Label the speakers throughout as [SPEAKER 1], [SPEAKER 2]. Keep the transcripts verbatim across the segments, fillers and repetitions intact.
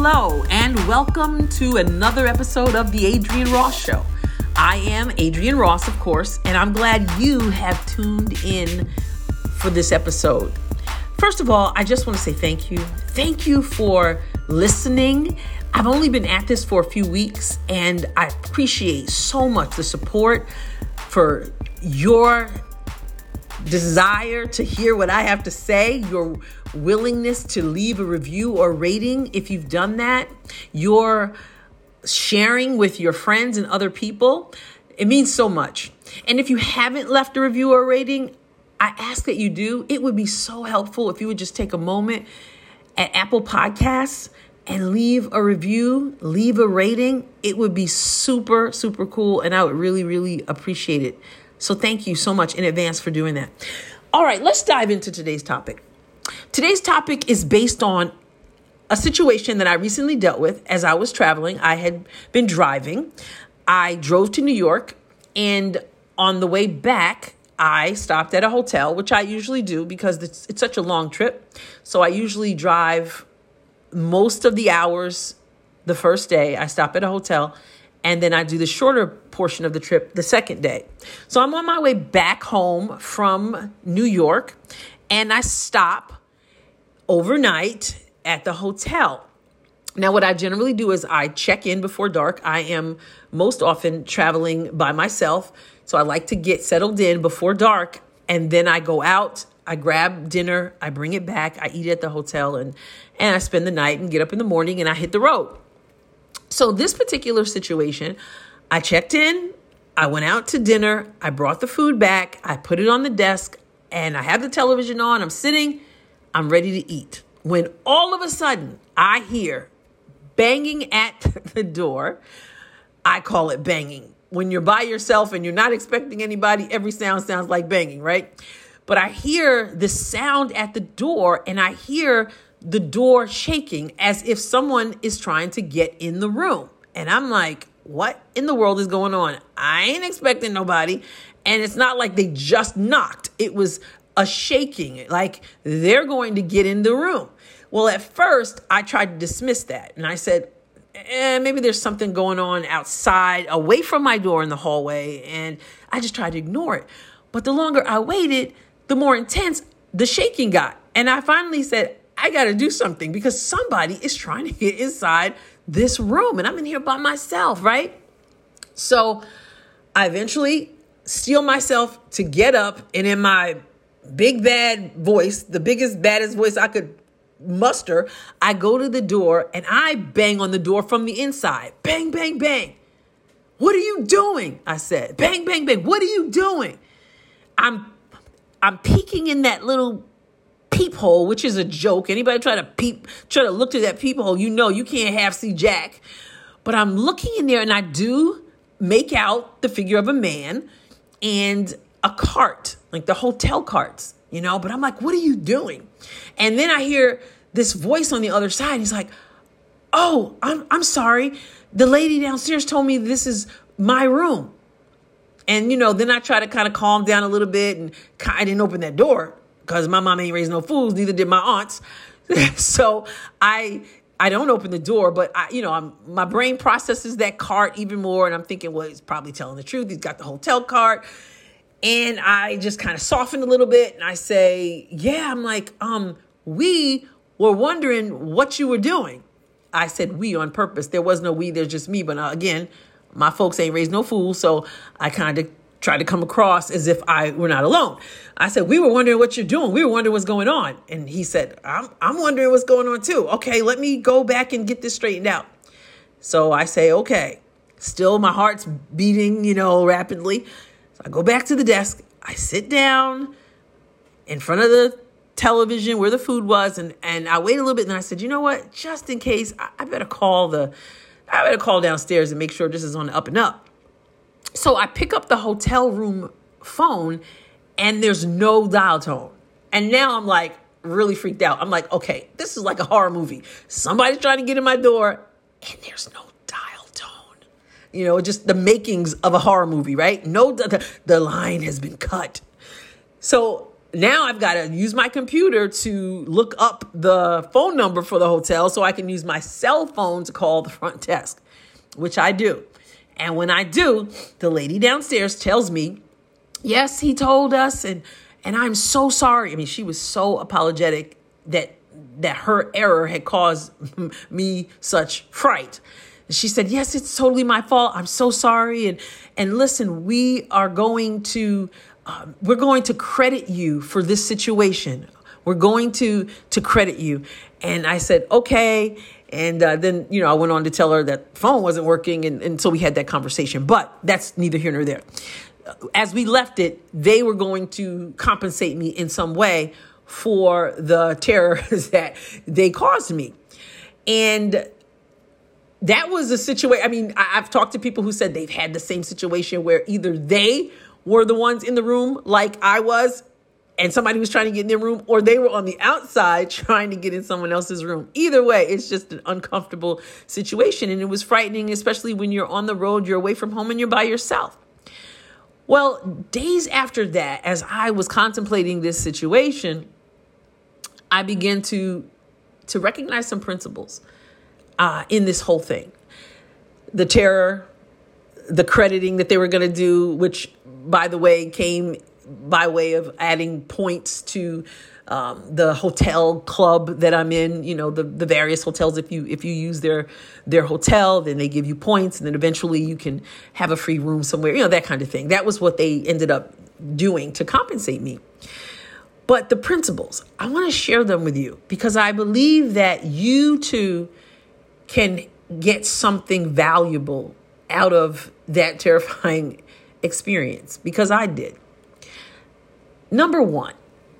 [SPEAKER 1] Hello, and welcome to another episode of The Adrienne Ross Show. I am Adrienne Ross, of course, and I'm glad you have tuned in for this episode. First of all, I just want to say thank you. Thank you for listening. I've only been at this for a few weeks, and I appreciate so much the support for your desire to hear what I have to say, your willingness to leave a review or rating if you've done that, your sharing with your friends and other people. It means so much. And if you haven't left a review or rating, I ask that you do. It would be so helpful if you would just take a moment at Apple Podcasts and leave a review, leave a rating. It would be super, super cool. And I would really, really appreciate it. So thank you so much in advance for doing that. All right, let's dive into today's topic. Today's topic is based on a situation that I recently dealt with as I was traveling. I had been driving. I drove to New York, and on the way back, I stopped at a hotel, which I usually do because it's, it's such a long trip. So I usually drive most of the hours the first day. I stop at a hotel, and then I do the shorter portion of the trip the second day. So I'm on my way back home from New York, and I stop overnight at the hotel. Now, what I generally do is I check in before dark. I am most often traveling by myself, so I like to get settled in before dark, and then I go out, I grab dinner, I bring it back, I eat at the hotel, and, and I spend the night and get up in the morning and I hit the road. So this particular situation, I checked in, I went out to dinner, I brought the food back, I put it on the desk, and I have the television on, I'm sitting, I'm ready to eat. When all of a sudden I hear banging at the door. I call it banging. When you're by yourself and you're not expecting anybody, every sound sounds like banging, right? But I hear the sound at the door, and I hear the door shaking as if someone is trying to get in the room. And I'm like, what in the world is going on? I ain't expecting nobody. And it's not like they just knocked. It was a shaking, like they're going to get in the room. Well, at first, I tried to dismiss that. And I said, eh, maybe there's something going on outside, away from my door in the hallway. And I just tried to ignore it. But the longer I waited, the more intense the shaking got. And I finally said, I got to do something because somebody is trying to get inside this room. And I'm in here by myself, right? So I eventually steel myself to get up, and in my big bad voice, the biggest, baddest voice I could muster, I go to the door and I bang on the door from the inside. Bang, bang, bang. What are you doing? I said, bang, bang, bang. What are you doing? I'm, I'm peeking in that little peephole, which is a joke. Anybody try to peep, try to look through that peephole, you know you can't half see Jack. But I'm looking in there, and I do make out the figure of a man and a cart, like the hotel carts, you know. But I'm like, what are you doing? And then I hear this voice on the other side. He's like, oh, I'm I'm sorry. The lady downstairs told me this is my room. And, you know, then I try to kind of calm down a little bit, and I didn't open that door because my mom ain't raised no fools. Neither did my aunts. So I I don't open the door, but I, you know, I'm, my brain processes that cart even more. And I'm thinking, well, he's probably telling the truth. He's got the hotel cart. And I just kind of soften a little bit, and I say, yeah, I'm like, um, we were wondering what you were doing. I said we on purpose. There was no we, there's just me. But uh, again, my folks ain't raised no fools. So I kind of tried to come across as if I were not alone. I said, we were wondering what you're doing. We were wondering what's going on. And he said, I'm, I'm wondering what's going on too. Okay, let me go back and get this straightened out. So I say, okay, still my heart's beating, you know, rapidly. So I go back to the desk, I sit down in front of the television where the food was, and, and I wait a little bit, and I said, you know what, just in case, I, I better call the, I better call downstairs and make sure this is on the up and up. So I pick up the hotel room phone, and there's no dial tone. And now I'm like really freaked out. I'm like, okay, this is like a horror movie. Somebody's trying to get in my door, and there's no dial tone. You know, just the makings of a horror movie, right? No, the, the line has been cut. So Now I've got to use my computer to look up the phone number for the hotel so I can use my cell phone to call the front desk, which I do. And when I do, the lady downstairs tells me, yes, he told us, and and I'm so sorry. I mean, she was so apologetic that that her error had caused me such fright. She said, yes, it's totally my fault. I'm so sorry. And and listen, we are going to uh, we're going to credit you for this situation. We're going to to credit you. And I said, okay. And uh, then, you know, I went on to tell her that the phone wasn't working. And, and so we had that conversation. But that's neither here nor there. As we left it, they were going to compensate me in some way for the terrors that they caused me. And that was a situation. I mean, I've talked to people who said they've had the same situation where either they were the ones in the room like I was, and somebody was trying to get in their room, or they were on the outside trying to get in someone else's room. Either way, it's just an uncomfortable situation. And it was frightening, especially when you're on the road, you're away from home, and you're by yourself. Well, days after that, as I was contemplating this situation, I began to, to recognize some principles uh, in this whole thing. The terror, the crediting that they were going to do, which, by the way, came by way of adding points to um, the hotel club that I'm in, you know, the, the various hotels. If you if you use their their hotel, then they give you points, and then eventually you can have a free room somewhere, you know, that kind of thing. That was what they ended up doing to compensate me. But the principles, I want to share them with you because I believe that you too can get something valuable out of that terrifying experience, because I did. Number one,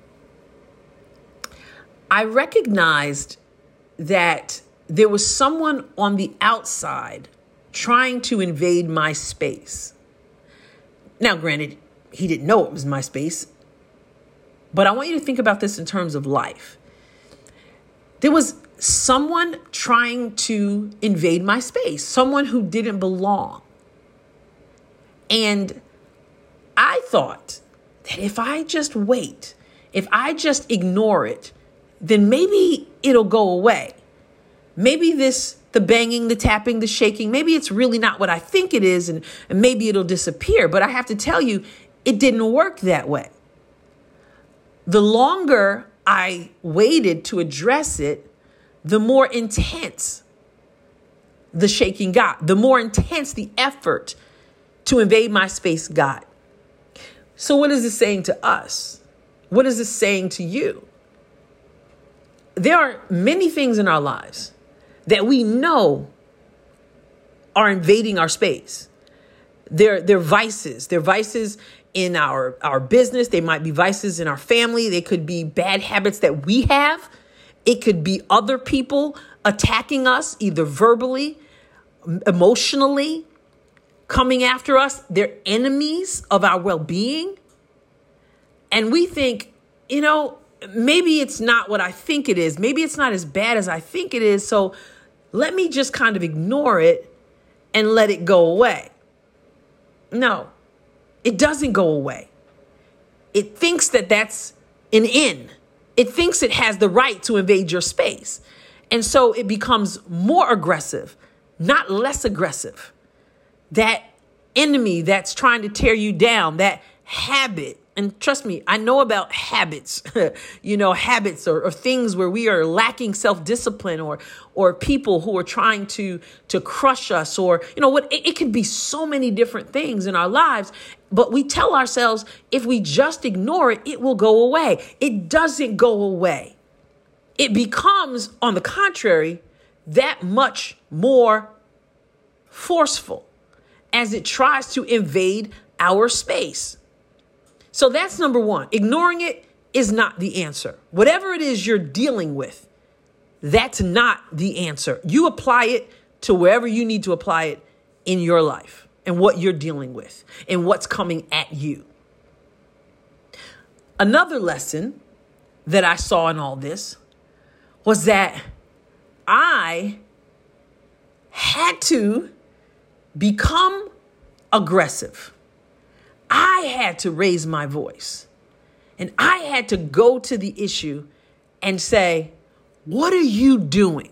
[SPEAKER 1] I recognized that there was someone on the outside trying to invade my space. Now, granted, he didn't know it was my space, but I want you to think about this in terms of life. There was someone trying to invade my space, someone who didn't belong. And I thought that if I just wait, if I just ignore it, then maybe it'll go away. Maybe this, the banging, the tapping, the shaking, maybe it's really not what I think it is, and, and maybe it'll disappear. But I have to tell you, it didn't work that way. The longer I waited to address it, the more intense the shaking got, the more intense the effort to invade my space got. So what is this saying to us? What is this saying to you? There are many things in our lives that we know are invading our space. They're, they're vices. They're vices in our, our business. They might be vices in our family. They could be bad habits that we have. It could be other people attacking us, either verbally, emotionally, coming after us. They're enemies of our well-being. And we think, you know, maybe it's not what I think it is. Maybe it's not as bad as I think it is. So let me just kind of ignore it and let it go away. No, it doesn't go away. It thinks that that's an in. It thinks it has the right to invade your space. And so it becomes more aggressive, not less aggressive. That enemy that's trying to tear you down, that habit. And trust me, I know about habits, you know, habits or, or things where we are lacking self-discipline, or or people who are trying to to crush us, or, you know, what it, it could be so many different things in our lives. But we tell ourselves if we just ignore it, it will go away. It doesn't go away. It becomes, on the contrary, that much more forceful as it tries to invade our space. So that's number one. Ignoring it is not the answer. Whatever it is you're dealing with, that's not the answer. You apply it to wherever you need to apply it in your life and what you're dealing with and what's coming at you. Another lesson that I saw in all this was that I had to become aggressive. I had to raise my voice. And I had to go to the issue and say, what are you doing?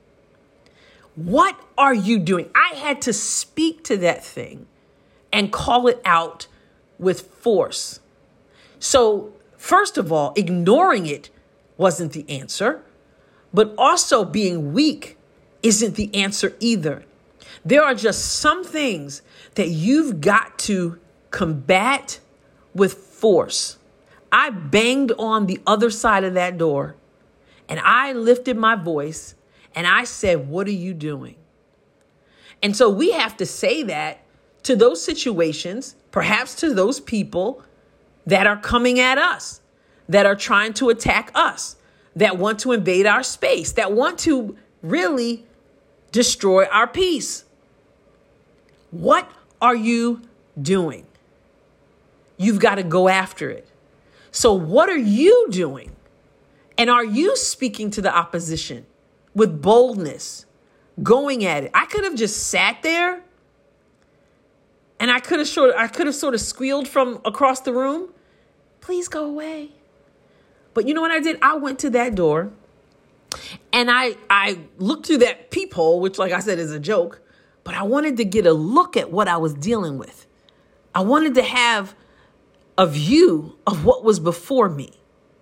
[SPEAKER 1] What are you doing? I had to speak to that thing and call it out with force. So, first of all, ignoring it wasn't the answer, but also being weak isn't the answer either. There are just some things that you've got to combat with force. I banged on the other side of that door and I lifted my voice and I said, what are you doing? And so we have to say that to those situations, perhaps to those people that are coming at us, that are trying to attack us, that want to invade our space, that want to really destroy our peace. What are you doing? You've got to go after it. So what are you doing? And are you speaking to the opposition with boldness, going at it? I could have just sat there and I could have sort of, I could have sort of squealed from across the room, please go away. But you know what I did? I went to that door and I, I looked through that peephole, which, like I said, is a joke, but I wanted to get a look at what I was dealing with. I wanted to have a view of what was before me.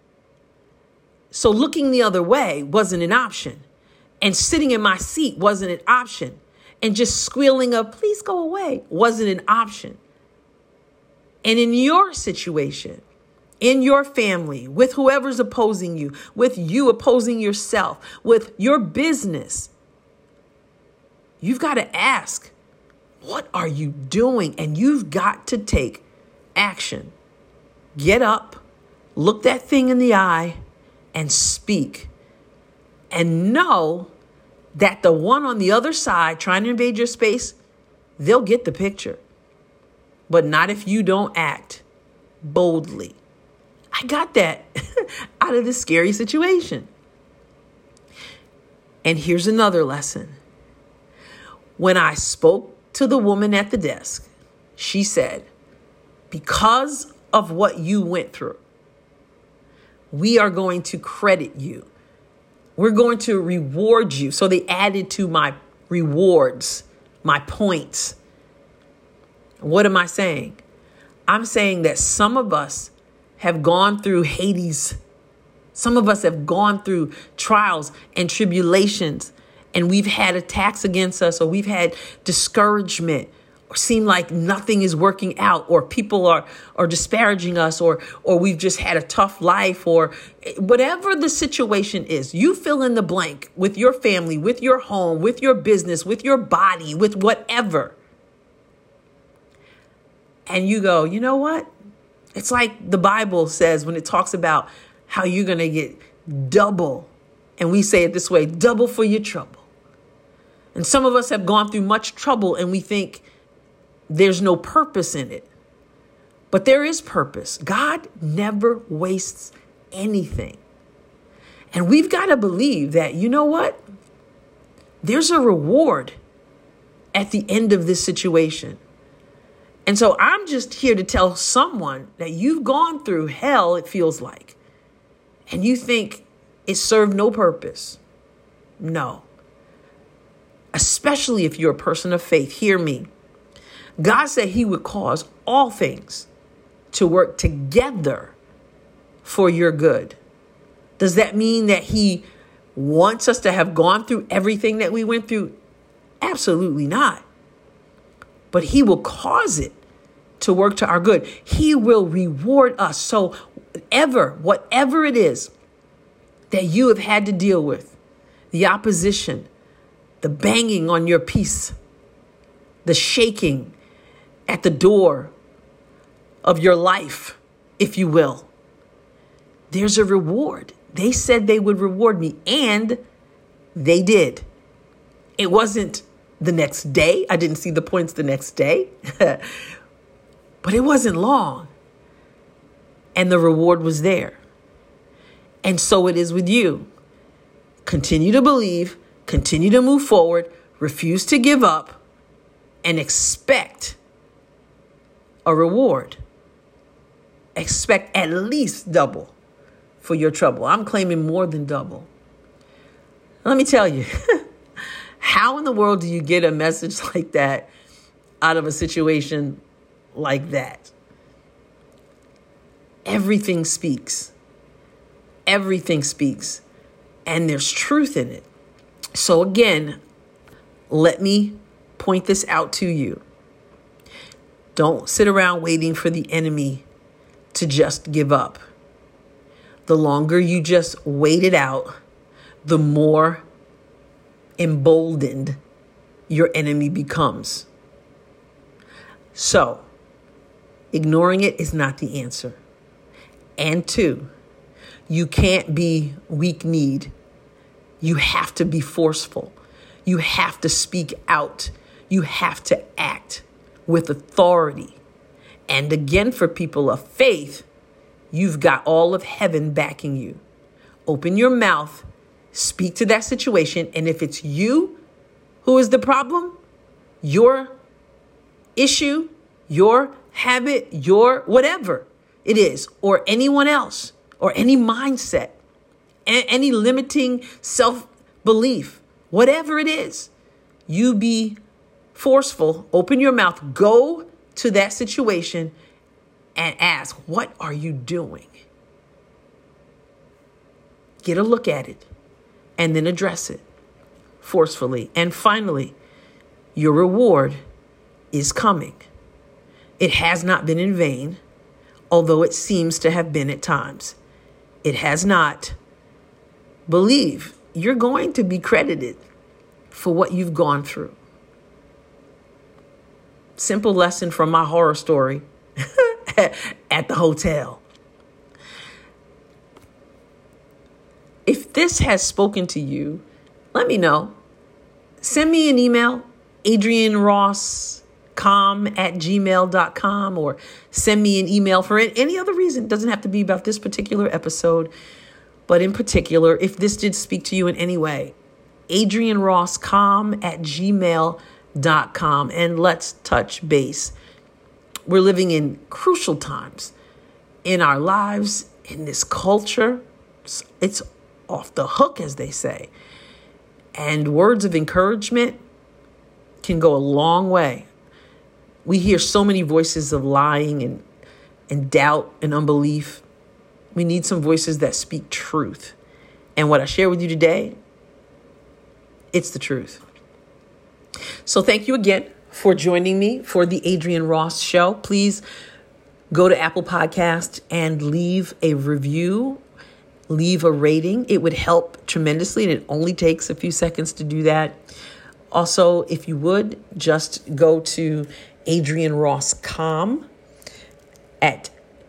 [SPEAKER 1] So looking the other way wasn't an option. And sitting in my seat wasn't an option. And just squealing of, please go away, wasn't an option. And in your situation, in your family, with whoever's opposing you, with you opposing yourself, with your business, you've got to ask, what are you doing? And you've got to take action. Get up, look that thing in the eye, and speak. And know that the one on the other side trying to invade your space, they'll get the picture. But not if you don't act boldly. I got that out of this scary situation. And here's another lesson. When I spoke to the woman at the desk, she said, because of what you went through, we are going to credit you. We're going to reward you. So they added to my rewards, my points. What am I saying? I'm saying that some of us have gone through Hades. Some of us have gone through trials and tribulations, and we've had attacks against us, or we've had discouragement, or seem like nothing is working out, or people are, are disparaging us, or, or we've just had a tough life, or whatever the situation is. You fill in the blank with your family, with your home, with your business, with your body, with whatever. And you go, you know what? It's like the Bible says when it talks about how you're going to get double. And we say it this way, double for your trouble. And some of us have gone through much trouble and we think there's no purpose in it. But there is purpose. God never wastes anything. And we've got to believe that, you know what? There's a reward at the end of this situation. And so I'm just here to tell someone that you've gone through hell, it feels like, and you think it served no purpose. No. Especially if you're a person of faith, hear me. God said he would cause all things to work together for your good. Does that mean that he wants us to have gone through everything that we went through? Absolutely not. But he will cause it to work to our good. He will reward us. So whatever, whatever it is that you have had to deal with, the opposition, the banging on your peace, the shaking at the door of your life, if you will, there's a reward. They said they would reward me, and they did. It wasn't the next day. I didn't see the points the next day, but it wasn't long. And the reward was there. And so it is with you. Continue to believe, continue to move forward, refuse to give up, and expect a reward. expect at least double for your trouble. I'm claiming more than double. Let me tell you, how in the world do you get a message like that out of a situation like that? Everything speaks. Everything speaks. And there's truth in it. So again, let me point this out to you. Don't sit around waiting for the enemy to just give up. The longer you just wait it out, the more emboldened your enemy becomes. So, ignoring it is not the answer. And two, you can't be weak-kneed. You have to be forceful. You have to speak out. You have to act with authority. And again, for people of faith, you've got all of heaven backing you. Open your mouth, speak to that situation, and if it's you who is the problem, your issue, your habit, your whatever it is, or anyone else, or any mindset, a- any limiting self-belief, whatever it is, you be forceful, open your mouth, go to that situation and ask, what are you doing? Get a look at it and then address it forcefully. And finally, your reward is coming. It has not been in vain, although it seems to have been at times. It has not. Believe you're going to be credited for what you've gone through. Simple lesson from my horror story at the hotel. If this has spoken to you, let me know. Send me an email, adrian ross com at gmail dot com, or send me an email for any other reason. It doesn't have to be about this particular episode, but in particular, if this did speak to you in any way, adrian ross com at gmail dot com, and let's touch base. We're living in crucial times in our lives, in this culture. It's off the hook, as they say. And words of encouragement can go a long way. We hear so many voices of lying and, and doubt and unbelief. We need some voices that speak truth. And what I share with you today, it's the truth. So thank you again for joining me for the Adrienne Ross Show. Please go to Apple Podcast and leave a review, leave a rating. It would help tremendously, and it only takes a few seconds to do that. Also, if you would, just go to adrian ross com at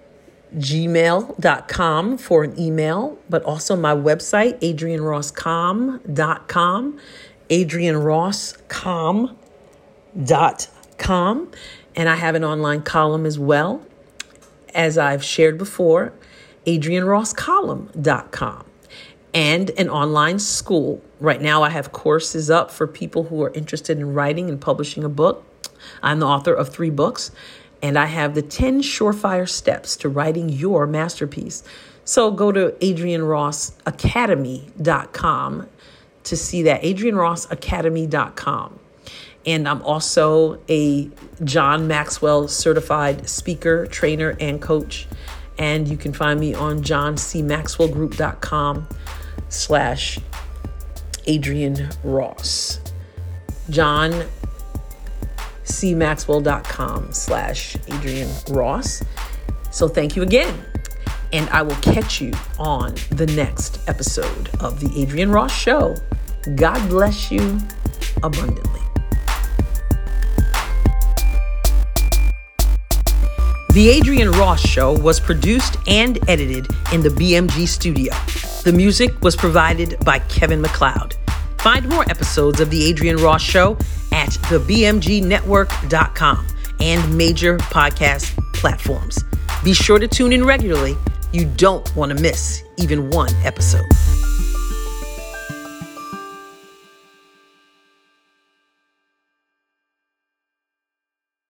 [SPEAKER 1] gmail dot com for an email, but also my website, adrian ross com dot com, adrian ross com dot com. And I have an online column as well, as I've shared before, adrian ross column dot com, and an online school. Right now I have courses up for people who are interested in writing and publishing a book. I'm the author of three books, and I have the ten surefire steps to writing your masterpiece. So go to adrian ross academy dot com to see that, adrian ross academy dot com. And I'm also a John Maxwell certified speaker, trainer, and coach. And you can find me on john c maxwell group dot com slash Adrienne Ross. john c maxwell dot com slash Adrienne Ross. So thank you again. And I will catch you on the next episode of the Adrienne Ross Show. God bless you abundantly. The Adrienne Ross Show was produced and edited in the B M G studio. The music was provided by Kevin MacLeod. Find more episodes of The Adrienne Ross Show at the b m g network dot com and major podcast platforms. Be sure to tune in regularly. You don't want to miss even one episode.